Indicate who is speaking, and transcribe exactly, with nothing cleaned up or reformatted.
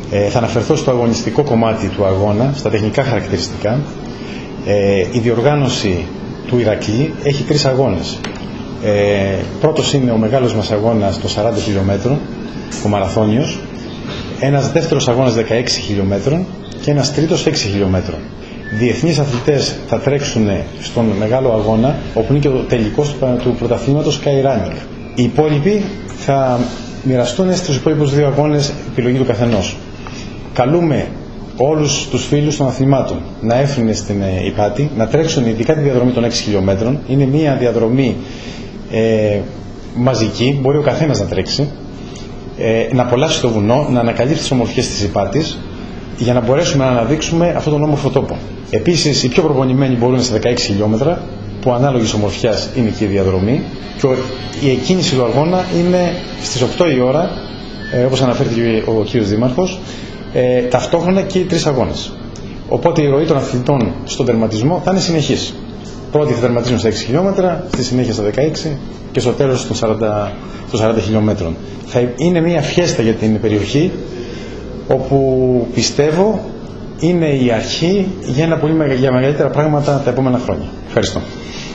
Speaker 1: Ε, θα αναφερθώ στο αγωνιστικό κομμάτι του αγώνα, στα τεχνικά χαρακτηριστικά. Ε, η διοργάνωση του Ηρακλή έχει τρεις αγώνες. Ε, πρώτος είναι ο μεγάλος μας αγώνας των σαράντα χιλιόμετρων, ο μαραθώνιος. Ένας δεύτερος αγώνας δεκαέξι χιλιόμετρων και ένας τρίτος έξι χιλιόμετρων. Διεθνείς αθλητές θα τρέξουν στον μεγάλο αγώνα, όπου είναι και το τελικός του πρωταθλήματος Sky Running. Οι υπόλοιποι θα μοιραστούν στους υπόλοιπους δύο αγώνες, επιλογή του καθενός. Καλούμε όλους τους φίλους των αθλημάτων να έρθουν στην Ιπάτη, να τρέξουν ειδικά τη διαδρομή των έξι χιλιόμετρων. Είναι μια διαδρομή ε, μαζική, μπορεί ο καθένας να τρέξει, ε, να απολαύσει το βουνό, να ανακαλύψει τις ομορφιές της Ιπάτης, για να μπορέσουμε να αναδείξουμε αυτόν τον όμορφο τόπο. Επίσης, οι πιο προπονημένοι μπορούν στα δεκαέξι χιλιόμετρα, που ανάλογης ομορφιάς είναι και η διαδρομή, και η εκκίνηση του αγώνα είναι στις οκτώ η ώρα, ε, όπως αναφέρθηκε ο κύριος Δήμαρχος, ε, ταυτόχρονα και οι τρεις αγώνες. Οπότε η ροή των αθλητών στον τερματισμό θα είναι συνεχής. Πρώτοι θα τερματίζουν στα έξι χιλιόμετρα, στη συνέχεια στα δεκαέξι και στο τέλος των σαράντα, των σαράντα χιλιόμετρων. Θα είναι μια φιέστα για την περιοχή, όπου πιστεύω είναι η αρχή για, ένα πολύ, για μεγαλύτερα πράγματα τα επόμενα χρόνια. Ευχαριστώ.